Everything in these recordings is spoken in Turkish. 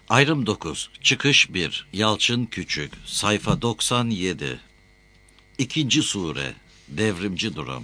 Ayrım 9. Çıkış 1. Yalçın Küçük. Sayfa 97. İkinci Sure. Devrimci Durum.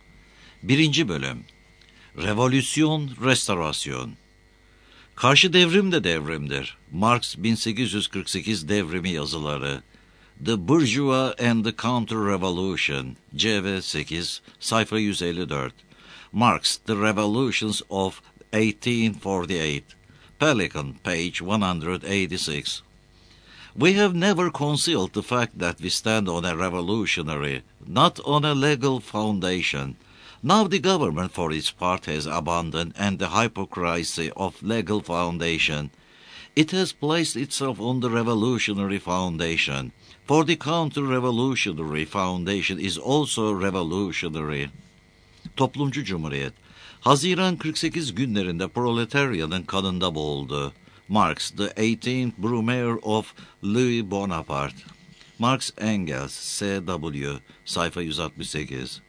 1. Bölüm. Revolüsyon, Restorasyon. Karşı devrim de devrimdir. Marx 1848 devrimi yazıları. The Bourgeois and the Counter-Revolution. CV 8. Sayfa 154. Marx, The Revolutions of 1848. Pelican, page 186. We have never concealed the fact that we stand on a revolutionary, not on a legal foundation. Now the government for its part has abandoned and the hypocrisy of legal foundation. It has placed itself on the revolutionary foundation, for the counter-revolutionary foundation is also revolutionary. Toplumcu Cumhuriyet, Haziran 48 günlerinde proletaryanın kanında boğuldu. Marx, the 18th Brumaire of Louis Bonaparte. Marx Engels, C.W. Sayfa 168.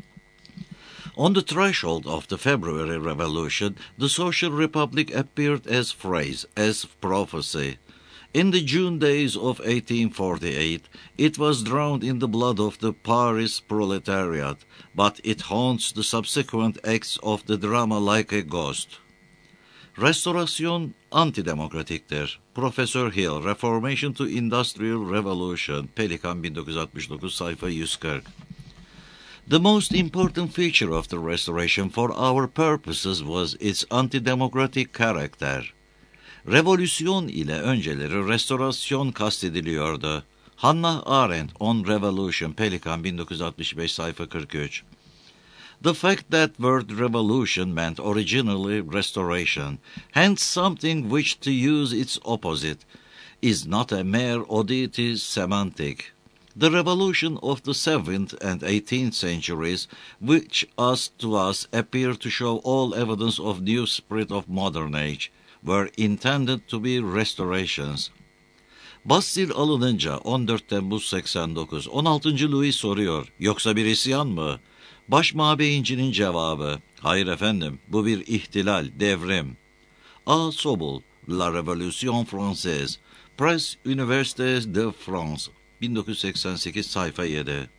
On the threshold of the February Revolution, the Social Republic appeared as phrase, as prophecy. In the June days of 1848, it was drowned in the blood of the Paris proletariat, but it haunts the subsequent acts of the drama like a ghost. Restorasyon antidemokratiktir. Professor Hill, Reformation to Industrial Revolution, Pelikan 1969, sayfa 140. The most important feature of the Restoration for our purposes was its antidemocratic character. Revolüsyon ile önceleri restorasyon kastediliyordu. Hannah Arendt on Revolution, Pelikan 1965, sayfa 43. The fact that word revolution meant originally restoration, hence something which, to use its opposite, is not a mere oddity semantic. The revolution of the 7th and 18th centuries, which to us appear to show all evidence of new spirit of modern age, were intended to be restorations. Bastille alınınca 14 Temmuz 89, 16. Louis soruyor, yoksa bir isyan mı? Başmabeyincinin cevabı, hayır efendim, bu bir ihtilal, devrim. A. Sobol, La Révolution Française, Presse Université de France, 1988, sayfa 7.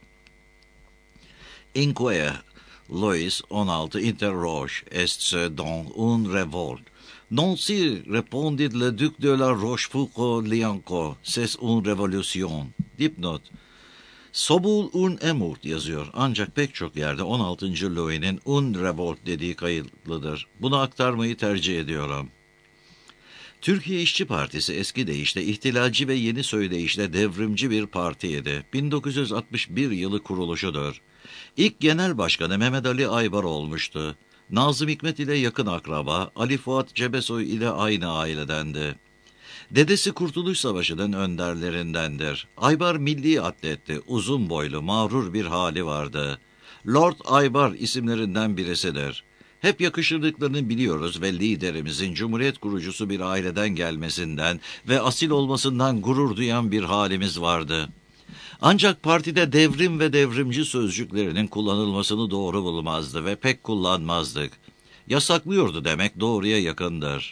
Inquier, Louis 16, interroge, est-ce donc une révolte? Non, si, répondit le duc de la Rochefoucauld-Liancourt, c'est une révolution. Dipnot. Sobul un emurt yazıyor. Ancak pek çok yerde 16. Louis'nin un revolt dediği kayıtlıdır. Bunu aktarmayı tercih ediyorum. Türkiye İşçi Partisi eski deyişle ihtilalci ve yeni söyleyişle devrimci bir partiydi. 1961 yılı kuruluşudur. İlk genel başkanı Mehmet Ali Aybar olmuştu. Nazım Hikmet ile yakın akraba, Ali Fuat Cebesoy ile aynı ailedendi. Dedesi Kurtuluş Savaşı'nın önderlerindendir. Aybar milli atletti, uzun boylu, mağrur bir hali vardı. Lord Aybar isimlerinden birisidir. Hep yakışırdıklarını biliyoruz ve liderimizin Cumhuriyet kurucusu bir aileden gelmesinden ve asil olmasından gurur duyan bir halimiz vardı. Ancak partide devrim ve devrimci sözcüklerinin kullanılmasını doğru bulmazdı ve pek kullanmazdık. Yasaklıyordu demek doğruya yakındır.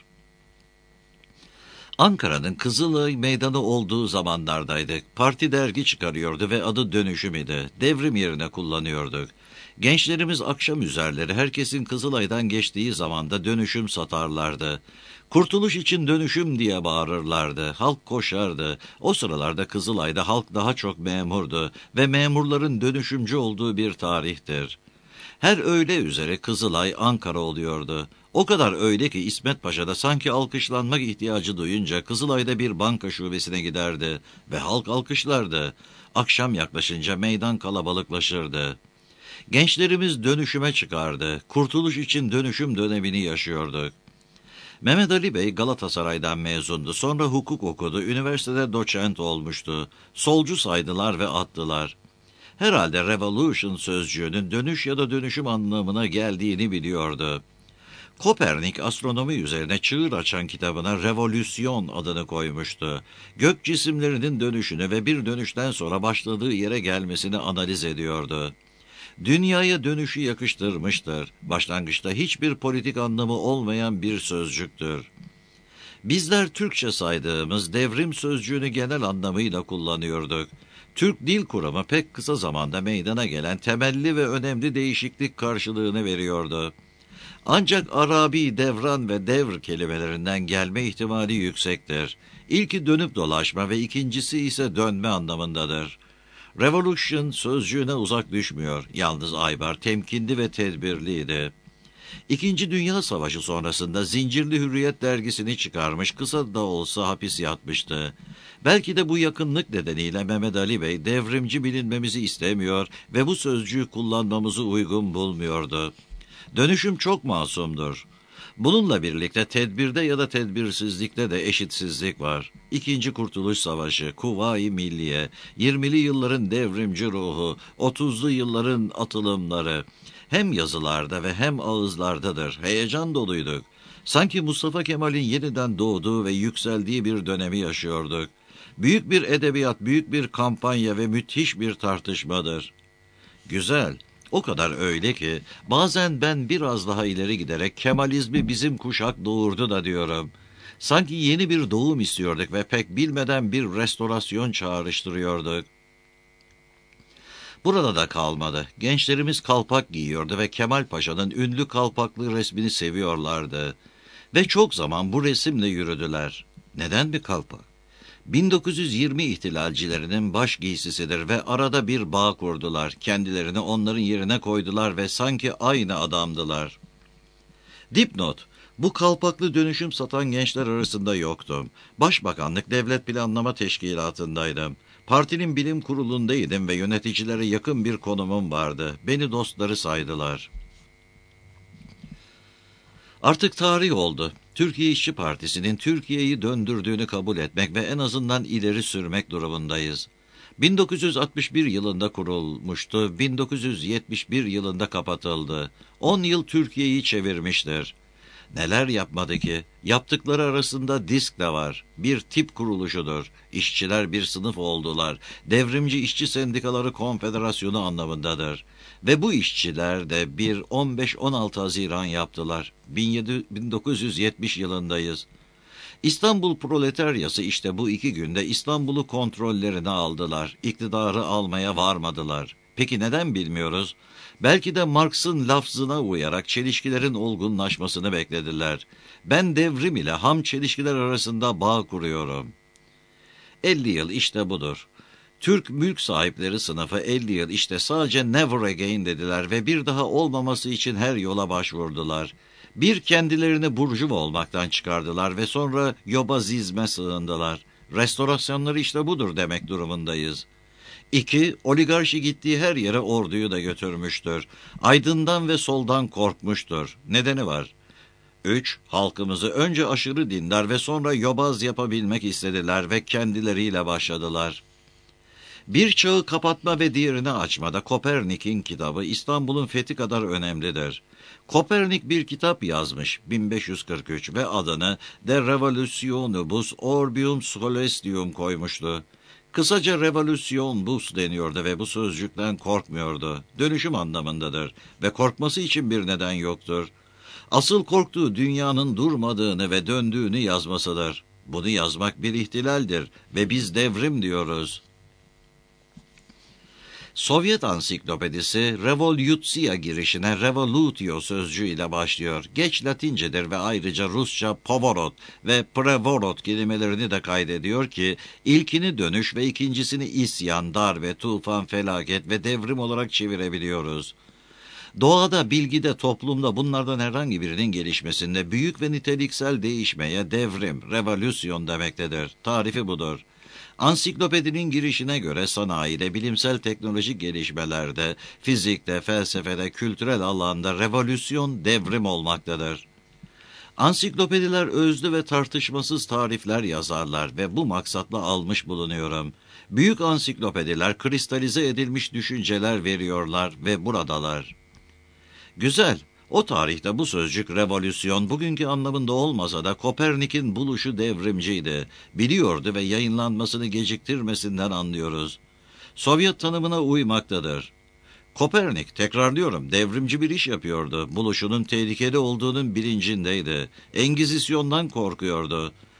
Ankara'nın Kızılay Meydanı olduğu zamanlardaydık. Parti dergi çıkarıyordu ve adı Dönüşüm idi. Devrim yerine kullanıyorduk. Gençlerimiz akşam üzerleri herkesin Kızılay'dan geçtiği zamanda dönüşüm satarlardı. Kurtuluş için dönüşüm diye bağırırlardı. Halk koşardı. O sıralarda Kızılay'da halk daha çok memurdu ve memurların dönüşümcü olduğu bir tarihtir. Her öğle üzere Kızılay Ankara oluyordu. O kadar öyle ki İsmet Paşa da sanki alkışlanmak ihtiyacı duyunca Kızılay'da bir banka şubesine giderdi ve halk alkışlardı. Akşam yaklaşınca meydan kalabalıklaşırdı. Gençlerimiz dönüşüme çıkardı. Kurtuluş için dönüşüm dönemini yaşıyorduk. Mehmet Ali Bey Galatasaray'dan mezundu. Sonra hukuk okudu. Üniversitede doçent olmuştu. Solcu saydılar ve attılar. Herhalde revolution sözcüğünün dönüş ya da dönüşüm anlamına geldiğini biliyordu. Kopernik astronomi üzerine çığır açan kitabına revolüsyon adını koymuştu. Gök cisimlerinin dönüşünü ve bir dönüşten sonra başladığı yere gelmesini analiz ediyordu. Dünyaya dönüşü yakıştırmıştır. Başlangıçta hiçbir politik anlamı olmayan bir sözcüktür. Bizler Türkçe saydığımız devrim sözcüğünü genel anlamıyla kullanıyorduk. Türk Dil Kurumu pek kısa zamanda meydana gelen temelli ve önemli değişiklik karşılığını veriyordu. Ancak Arabi, devran ve devr kelimelerinden gelme ihtimali yüksektir. İlki dönüp dolaşma ve ikincisi ise dönme anlamındadır. Revolution sözcüğüne uzak düşmüyor. Yalnız Aybar temkinli ve tedbirliydi. İkinci Dünya Savaşı sonrasında Zincirli Hürriyet dergisini çıkarmış, kısa da olsa hapis yatmıştı. Belki de bu yakınlık nedeniyle Mehmet Ali Bey devrimci bilinmemizi istemiyor ve bu sözcüğü kullanmamızı uygun bulmuyordu. Dönüşüm çok masumdur. Bununla birlikte tedbirde ya da tedbirsizlikte de eşitsizlik var. İkinci Kurtuluş Savaşı, Kuvayi Milliye, 20'li yılların devrimci ruhu, 30'lu yılların atılımları hem yazılarda ve hem ağızlardadır. Heyecan doluyduk. Sanki Mustafa Kemal'in yeniden doğduğu ve yükseldiği bir dönemi yaşıyorduk. Büyük bir edebiyat, büyük bir kampanya ve müthiş bir tartışmadır. Güzel. O kadar öyle ki bazen ben biraz daha ileri giderek Kemalizmi bizim kuşak doğurdu da diyorum. Sanki yeni bir doğum istiyorduk ve pek bilmeden bir restorasyon çağrıştırıyorduk. Burada da kalmadı. Gençlerimiz kalpak giyiyordu ve Kemal Paşa'nın ünlü kalpaklı resmini seviyorlardı. Ve çok zaman bu resimle yürüdüler. Neden bir kalpak? 1920 ihtilalcilerinin baş giysisidir ve arada bir bağ kurdular. Kendilerini onların yerine koydular ve sanki aynı adamdılar. Dipnot: bu kalpaklı dönüşüm satan gençler arasında yoktum. Başbakanlık Devlet Planlama Teşkilatı'ndaydım. Partinin bilim kurulundaydım ve yöneticilere yakın bir konumum vardı. Beni dostları saydılar. Artık tarih oldu. Türkiye İşçi Partisi'nin Türkiye'yi döndürdüğünü kabul etmek ve en azından ileri sürmek durumundayız. 1961 yılında kurulmuştu, 1971 yılında kapatıldı. 10 yıl Türkiye'yi çevirmiştir. Neler yapmadı ki? Yaptıkları arasında DİSK de var. Bir tip kuruluşudur. İşçiler bir sınıf oldular. Devrimci İşçi Sendikaları Konfederasyonu anlamındadır. Ve bu işçiler de bir 15-16 Haziran yaptılar. 1970 yılındayız. İstanbul Proletaryası işte bu 2 günde İstanbul'u kontrollerine aldılar. İktidarı almaya varmadılar. Peki neden bilmiyoruz? Belki de Marx'ın lafzına uyarak çelişkilerin olgunlaşmasını beklediler. Ben devrim ile ham çelişkiler arasında bağ kuruyorum. 50 yıl işte budur. Türk mülk sahipleri sınıfı 50 yıl işte sadece never again dediler ve bir daha olmaması için her yola başvurdular. Bir kendilerini burjuva olmaktan çıkardılar ve sonra yobazizme sığındılar. Restorasyonları işte budur demek durumundayız. 2. Oligarşi gittiği her yere orduyu da götürmüştür. Aydından ve soldan korkmuştur. Nedeni var. 3. Halkımızı önce aşırı dindar ve sonra yobaz yapabilmek istediler ve kendileriyle başladılar. Bir çağı kapatma ve diğerini açmada Kopernik'in kitabı İstanbul'un fethi kadar önemlidir. Kopernik bir kitap yazmış 1543 ve adını De Revolutionibus Orbium Scolestium koymuştu. Kısaca Revolutionibus deniyordu ve bu sözcükten korkmuyordu. Dönüşüm anlamındadır ve korkması için bir neden yoktur. Asıl korktuğu dünyanın durmadığını ve döndüğünü yazmasıdır. Bunu yazmak bir ihtilaldir ve biz devrim diyoruz. Sovyet ansiklopedisi Revolutsiya girişine revolutio sözcüğüyle başlıyor. Geç Latincedir ve ayrıca Rusça povorot ve prevorot kelimelerini de kaydediyor ki ilkini dönüş ve ikincisini isyan, darbe, tufan, felaket ve devrim olarak çevirebiliyoruz. Doğada, bilgide, toplumda bunlardan herhangi birinin gelişmesinde büyük ve niteliksel değişmeye devrim, revolüsyon demektedir. Tarifi budur. Ansiklopedinin girişine göre sanayide, bilimsel teknolojik gelişmelerde, fizikte, felsefede, kültürel alanda revolüsyon, devrim olmaktadır. Ansiklopediler özlü ve tartışmasız tarifler yazarlar ve bu maksatla almış bulunuyorum. Büyük ansiklopediler kristalize edilmiş düşünceler veriyorlar ve buradalar. Güzel. O tarihte bu sözcük revolüsyon bugünkü anlamında olmasa da Kopernik'in buluşu devrimciydi. Biliyordu ve yayınlanmasını geciktirmesinden anlıyoruz. Sovyet tanımına uymaktadır. Kopernik, tekrarlıyorum, devrimci bir iş yapıyordu. Buluşunun tehlikeli olduğunun bilincindeydi. Engizisyondan korkuyordu.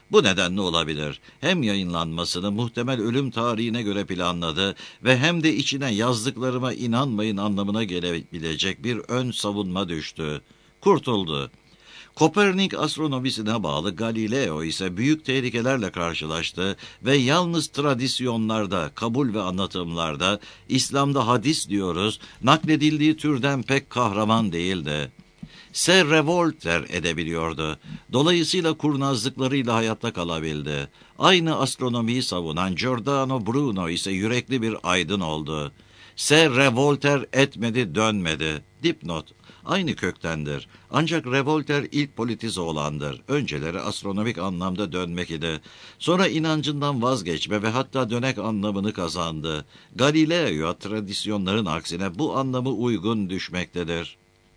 Bu nedenle olabilir. Hem yayınlanmasını muhtemel ölüm tarihine göre planladı ve hem de içine yazdıklarıma inanmayın anlamına gelebilecek bir ön savunma düştü. Kurtuldu. Kopernik astronomisine bağlı Galileo ise büyük tehlikelerle karşılaştı ve yalnız tradisyonlarda, kabul ve anlatımlarda, İslam'da hadis diyoruz, nakledildiği türden pek kahraman değildi. Se revolter edebiliyordu. Dolayısıyla kurnazlıklarıyla hayatta kalabildi. Aynı astronomiyi savunan Giordano Bruno ise yürekli bir aydın oldu. Se revolter etmedi, dönmedi. Dipnot. Aynı köktendir. Ancak revolter ilk politize olandır. Önceleri astronomik anlamda dönmek idi. Sonra inancından vazgeçme ve hatta dönek anlamını kazandı. Galileo tradisyonların aksine bu anlamı uygun düşmektedir.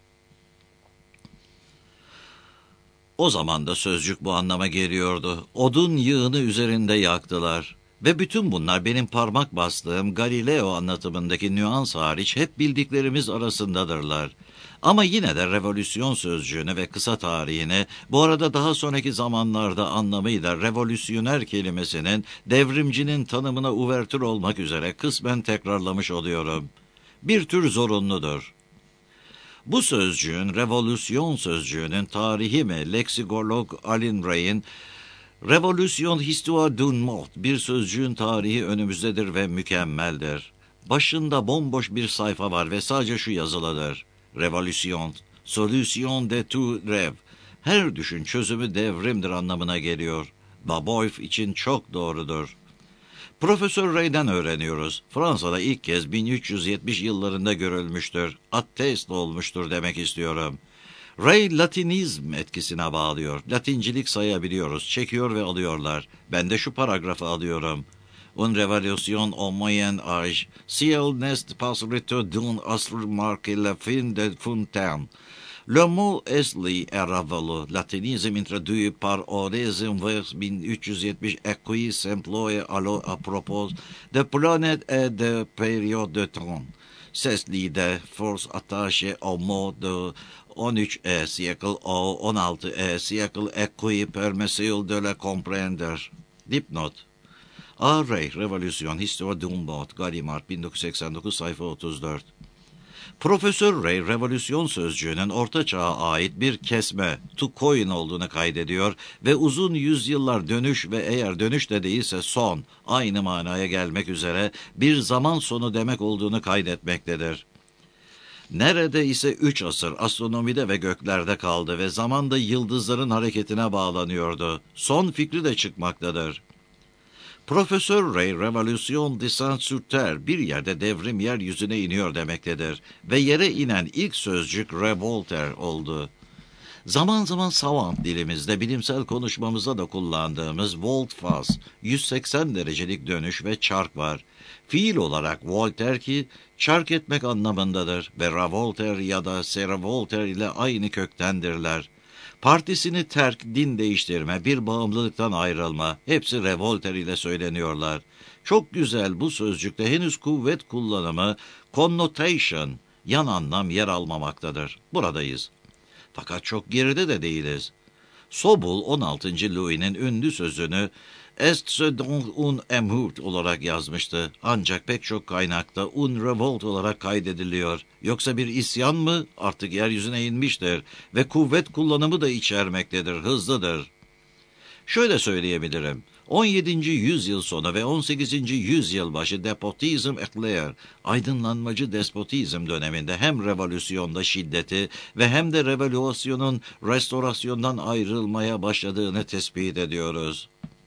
O zaman da sözcük bu anlama geliyordu. Odun yığını üzerinde yaktılar. Ve bütün bunlar benim parmak bastığım Galileo anlatımındaki nüans hariç hep bildiklerimiz arasındadırlar. Ama yine de revolüsyon sözcüğünü ve kısa tarihini, bu arada daha sonraki zamanlarda anlamıyla revolüsyoner kelimesinin devrimcinin tanımına uvertür olmak üzere kısmen tekrarlamış oluyorum. Bir tür zorunludur. Bu sözcüğün, revolüsyon sözcüğünün tarihi mi, leksikoloג Alin Ray'in Revolüsyon histoire d'un mot, bir sözcüğün tarihi önümüzdedir ve mükemmeldir. Başında bomboş bir sayfa var ve sadece şu yazılıdır. Revolüsyon, solution de tout rêve. Her düşün çözümü devrimdir anlamına geliyor. Babeuf için çok doğrudur. Profesör Ray'den öğreniyoruz. Fransa'da ilk kez 1370 yıllarında görülmüştür. Ateist olmuştur demek istiyorum. Ray Latinizm etkisine bağlıyor. Latincilik sayabiliyoruz. Çekiyor ve alıyorlar. Ben de şu paragrafı alıyorum. Une révolution au moyen âge, si elle n'est pas retour d'un astre marqué la fin de Fontaine. Le mot esli est révolu. Latinizm introduit par Oresme vers 1370 et qui s'emploie alors à propos de planètes et de périodes de temps. C'est l'idée force attachée au mot de 13e siècle au 16e siècle et qui permet de le comprendre. Dipnot. A. Ray, Revolüsyon, Histoire d'un mot, Gallimard, 1989, sayfa 34. Profesör Ray, revolüsyon sözcüğünün Orta Çağ'a ait bir kesme, to coin olduğunu kaydediyor ve uzun yüzyıllar dönüş ve eğer dönüş de değilse son, aynı manaya gelmek üzere bir zaman sonu demek olduğunu kaydetmektedir. Neredeyse 3 asır astronomide ve göklerde kaldı ve zamanda yıldızların hareketine bağlanıyordu. Son fikri de çıkmaktadır. Profesör Ray, Revolüsyon descend sur terre, bir yerde devrim yeryüzüne iniyor demektedir ve yere inen ilk sözcük revolter oldu. Zaman zaman savant dilimizde bilimsel konuşmamızda da kullandığımız volte-face, 180 derecelik dönüş ve çark var. Fiil olarak volter ki çark etmek anlamındadır ve revolter ya da serevolter ile aynı köktendirler. Partisini terk, din değiştirme, bir bağımlılıktan ayrılma, hepsi revolter ile söyleniyorlar. Çok güzel bu sözcükte henüz kuvvet kullanımı, connotation, yan anlam yer almamaktadır. Buradayız. Fakat çok geride de değiliz. Sobul 16. Louis'nin ünlü sözünü Est ce donc un émeute olarak yazmıştı. Ancak pek çok kaynakta un revolt olarak kaydediliyor. Yoksa bir isyan mı? Artık yeryüzüne inmiştir ve kuvvet kullanımı da içermektedir, hızlıdır. Şöyle söyleyebilirim. 17. yüzyıl sonu ve 18. yüzyıl başı despotizm éclair, aydınlanmacı despotizm döneminde hem revolüsyonda şiddeti ve hem de revolüsyonun restorasyondan ayrılmaya başladığını tespit ediyoruz.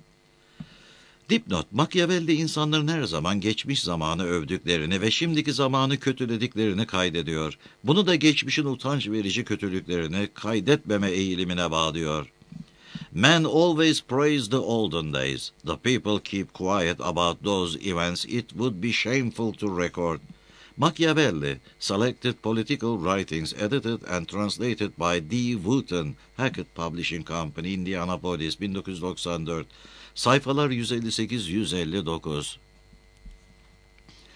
Dipnot, Machiavelli insanların her zaman geçmiş zamanı övdüklerini ve şimdiki zamanı kötülediklerini kaydediyor. Bunu da geçmişin utanç verici kötülüklerini kaydetmeme eğilimine bağlıyor. Men always praise the olden days. The people keep quiet about those events it would be shameful to record. Machiavelli, Selected Political Writings, edited and translated by D. Wooten, Hackett Publishing Company, Indianapolis, 1994. Sayfalar 158-159.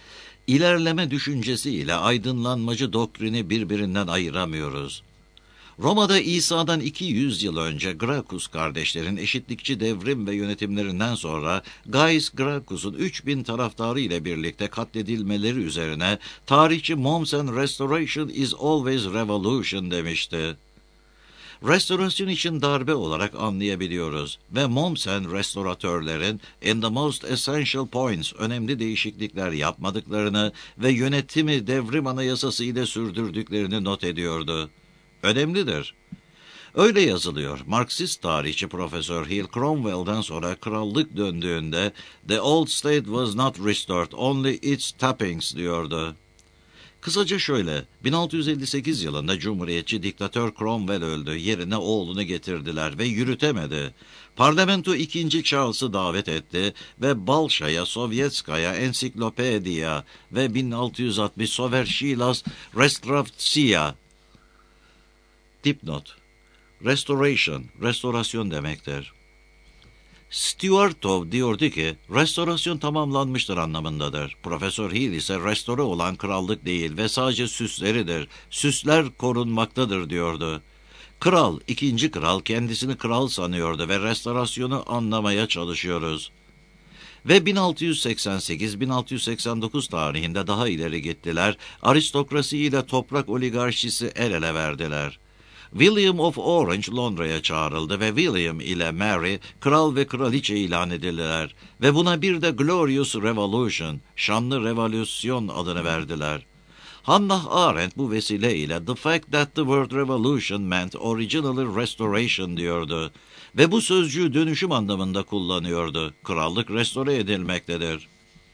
İlerleme düşüncesi ile aydınlanmacı doktrini birbirinden ayıramıyoruz. Roma'da İsa'dan 200 yıl önce Gracchus kardeşlerin eşitlikçi devrim ve yönetimlerinden sonra Gaius Gracchus'un 3000 taraftarı ile birlikte katledilmeleri üzerine tarihçi Moms and Restoration is always revolution demişti. Restorasyon için darbe olarak anlayabiliyoruz ve Mommsen restoratörlerin in the most essential points önemli değişiklikler yapmadıklarını ve yönetimi devrim anayasası ile sürdürdüklerini not ediyordu. Önemlidir. Öyle yazılıyor. Marksist tarihçi Profesör Hill Cromwell'dan sonra krallık döndüğünde "The old state was not restored, only its tappings" diyordu. Kısaca şöyle, 1658 yılında Cumhuriyetçi diktatör Cromwell öldü, yerine oğlunu getirdiler ve yürütemedi. Parlamento 2. Charles'ı davet etti ve Balşa'ya, Sovyetskaya, Ensiklopediya ve 1660 Sovershilas Restravtsiya. Dipnot: Restoration, restorasyon demektir. Stuartov diyordu ki, restorasyon tamamlanmıştır anlamındadır. Profesör Hill ise restore olan krallık değil ve sadece süsleridir. Süsler korunmaktadır diyordu. Kral, ikinci kral kendisini kral sanıyordu ve restorasyonu anlamaya çalışıyoruz. Ve 1688-1689 tarihinde daha ileri gittiler, aristokrasi ile toprak oligarşisi el ele verdiler. William of Orange Londra'ya çağrıldı ve William ile Mary kral ve kraliçe ilan edildiler ve buna bir de Glorious Revolution, şanlı revolüsyon adını verdiler. Hannah Arendt bu vesileyle "The fact that the word revolution meant originally restoration" diyordu ve bu sözcüğü dönüşüm anlamında kullanıyordu. Krallık restore edilmektedir.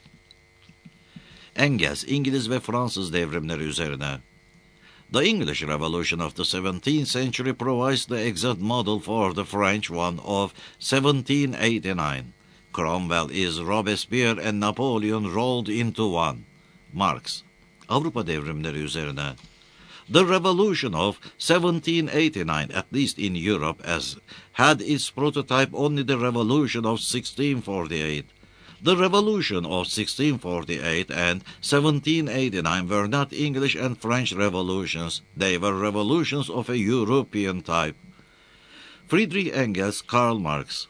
Engels, İngiliz ve Fransız devrimleri üzerine. The English Revolution of the 17th century provides the exact model for the French one of 1789. Cromwell is Robespierre and Napoleon rolled into one. Marx. Avrupa devrimleri üzerine. The Revolution of 1789, at least in Europe, had its prototype only the Revolution of 1648. The Revolution of 1648 and 1789 were not English and French revolutions. They were revolutions of a European type. Friedrich Engels, Karl Marx.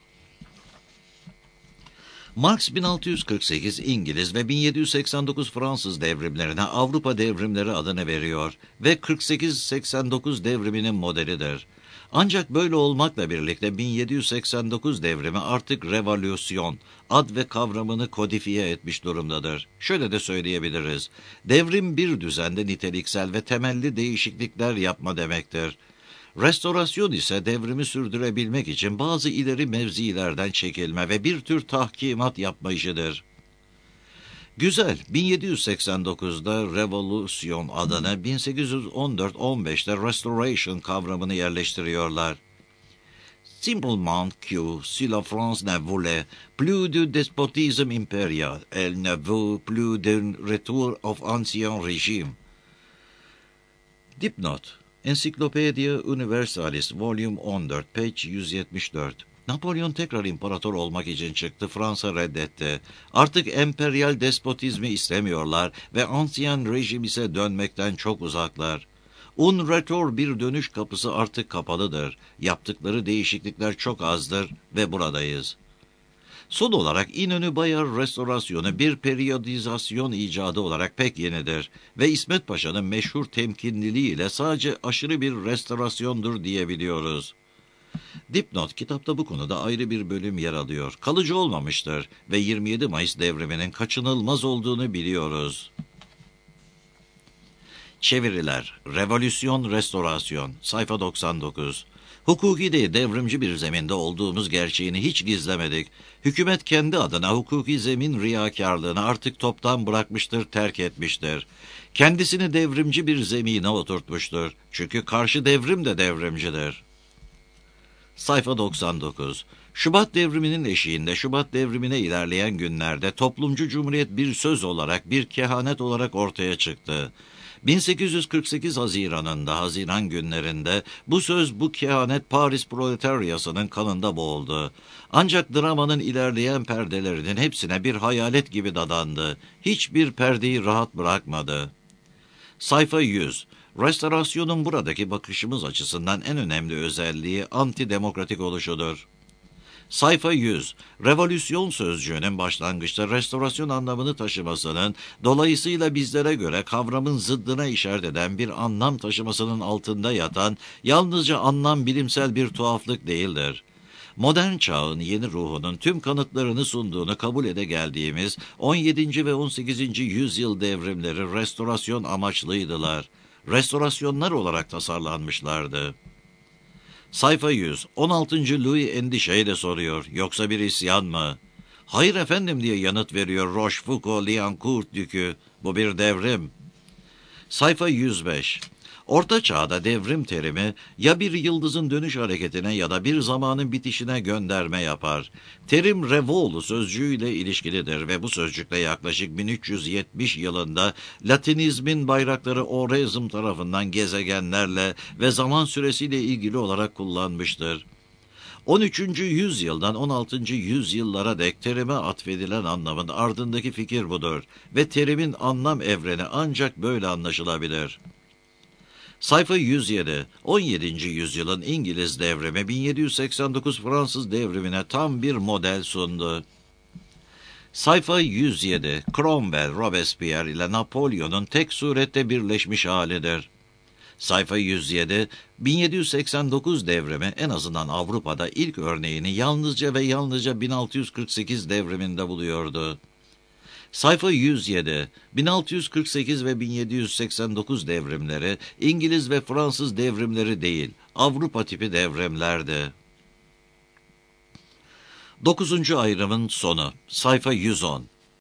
Marx 1648 İngiliz ve 1789 Fransız devrimlerine Avrupa devrimleri adını veriyor ve 48-89 devriminin modelidir. Ancak böyle olmakla birlikte 1789 devrimi artık revolüsyon, ad ve kavramını kodifiye etmiş durumdadır. Şöyle de söyleyebiliriz. Devrim bir düzende niteliksel ve temelli değişiklikler yapma demektir. Restorasyon ise devrimi sürdürebilmek için bazı ileri mevzilerden çekilme ve bir tür tahkimat yapma işidir. Güzel, 1789'da revolüsyon adına 1814-15'te restoration kavramını yerleştiriyorlar. Simplement que si la France ne voulait plus du despotisme impérial, elle ne veut plus d'un retour of ancien régime. Dipnot: Encyclopedia Universalis, Volume 14, page 174. Napolyon tekrar imparator olmak için çıktı, Fransa reddetti. Artık emperyal despotizmi istemiyorlar ve ancien rejim ise dönmekten çok uzaklar. Un retour, bir dönüş kapısı artık kapalıdır. Yaptıkları değişiklikler çok azdır ve buradayız. Son olarak İnönü Bayar restorasyonu bir periyodizasyon icadı olarak pek yenidir ve İsmet Paşa'nın meşhur temkinliliğiyle sadece aşırı bir restorasyondur diyebiliyoruz. Dipnot: kitapta bu konuda ayrı bir bölüm yer alıyor. Kalıcı olmamıştır ve 27 Mayıs devriminin kaçınılmaz olduğunu biliyoruz. Çeviriler. Revolüsyon, restorasyon. Sayfa 99. Hukuki değil, devrimci bir zeminde olduğumuz gerçeğini hiç gizlemedik. Hükümet kendi adına hukuki zemin riyakarlığını artık toptan bırakmıştır, terk etmiştir. Kendisini devrimci bir zemine oturtmuştur. Çünkü karşı devrim de devrimcidir. Sayfa 99. Şubat devriminin eşiğinde, Şubat devrimine ilerleyen günlerde toplumcu cumhuriyet bir söz olarak, bir kehanet olarak ortaya çıktı. 1848 Haziran'ında, Haziran günlerinde bu söz, bu kehanet Paris proletaryasının kanında boğuldu. Ancak dramanın ilerleyen perdelerinin hepsine bir hayalet gibi dadandı. Hiçbir perdeyi rahat bırakmadı. Sayfa 100. Restorasyonun buradaki bakışımız açısından en önemli özelliği antidemokratik oluşudur. Sayfa 100, revolüsyon sözcüğünün başlangıçta restorasyon anlamını taşımasının, dolayısıyla bizlere göre kavramın zıddına işaret eden bir anlam taşımasının altında yatan yalnızca anlam bilimsel bir tuhaflık değildir. Modern çağın yeni ruhunun tüm kanıtlarını sunduğunu kabul ede geldiğimiz 17. ve 18. yüzyıl devrimleri restorasyon amaçlıydılar. Restorasyonlar olarak tasarlanmışlardı. Sayfa 100, 16. Louis endişeyle soruyor, yoksa bir isyan mı? Hayır efendim diye yanıt veriyor Rochefoucauld Dükü, bu bir devrim. Sayfa 105, Orta Çağ'da devrim terimi ya bir yıldızın dönüş hareketine ya da bir zamanın bitişine gönderme yapar. Terim revolu sözcüğüyle ilişkilidir ve bu sözcükle yaklaşık 1370 yılında Latinizmin bayrakları Oresum tarafından gezegenlerle ve zaman süresiyle ilgili olarak kullanmıştır. 13. yüzyıldan 16. yüzyıllara dek terime atfedilen anlamın ardındaki fikir budur ve terimin anlam evreni ancak böyle anlaşılabilir. Sayfa 107, 17. yüzyılın İngiliz devrimi 1789 Fransız devrimine tam bir model sundu. Sayfa 107, Cromwell, Robespierre ile Napolyon'un tek surette birleşmiş halidir. Sayfa 107, 1789 devrimi en azından Avrupa'da ilk örneğini yalnızca ve yalnızca 1648 devriminde buluyordu. Sayfa 107, 1648 ve 1789 devrimleri İngiliz ve Fransız devrimleri değil, Avrupa tipi devrimlerdi. 9. ayrımın sonu, sayfa 110.